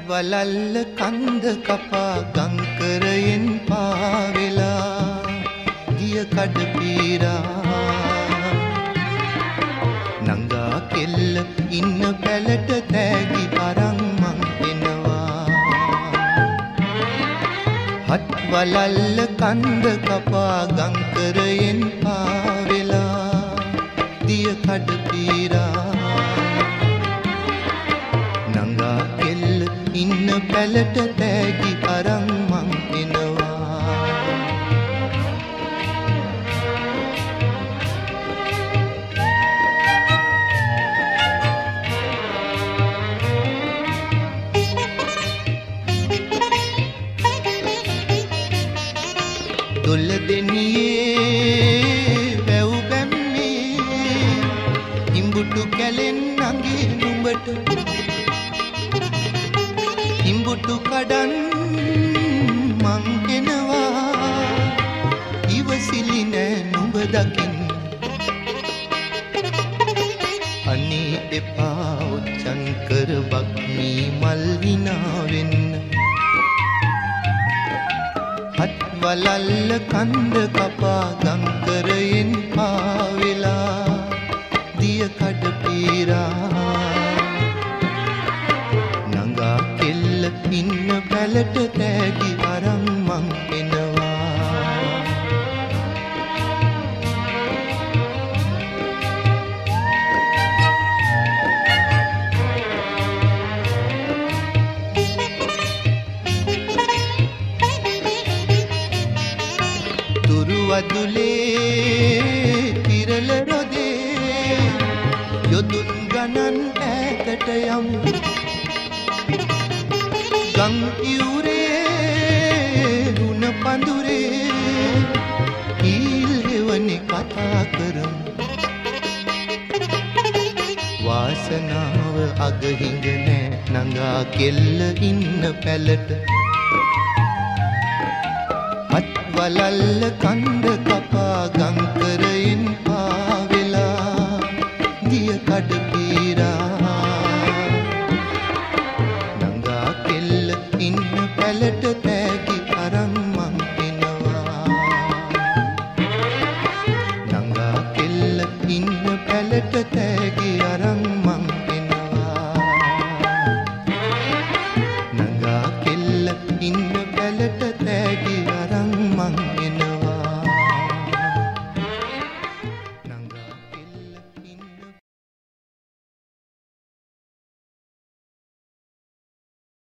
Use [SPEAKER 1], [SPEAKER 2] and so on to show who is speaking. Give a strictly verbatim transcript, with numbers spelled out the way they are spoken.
[SPEAKER 1] වලල්ල කන්ද කපා ගංකරයෙන් පාවෙලා ගිය කඩ පීරා නංගා කෙල්ල ඉන්න පැලට තෑගි අරන් මං එනවා හත් වලල්ල කන්ද කපා ගංකරයෙන් පාවෙලා දිය කඩ පීරා නංගා කෙල්ල ඉන්න පැලට තෑගි අරන් මං එනවා දොළ දෙනියේ වැව් බැම්මේ ඉඹුටු කැලෙන් නගේ නුඹට ඉඹුටු කඩන් මං එනවා ඉවසිලි නෑ නුඹ දකින්න අනේ එපා උච්චන් කර බක්මී මල් විනා වෙන්න හත් වලල්ල කන්ද කපා ගංකරයෙන් පාවෙලා දිය කඩ පීරා නංගා කෙල්ල ඉන්න පැලට තෑගි අරන් මං එනවා තුරු වදුලේ පිරල රොදේ යොදුන් ගණන් ඈතට යමු ගං ඉවුරේ රුණ පඳුරේ ඊල් හෙවනේ කතා කරමු වාසනාව අගහිඟ නෑ නංගා කෙල්ල ඉන්න පැලට හත් වලල්ල කන්ද කපා ගංකරයෙන් පාවෙලා දිය කඩ පීරා නංගා කෙල්ල ඉන්න පැලට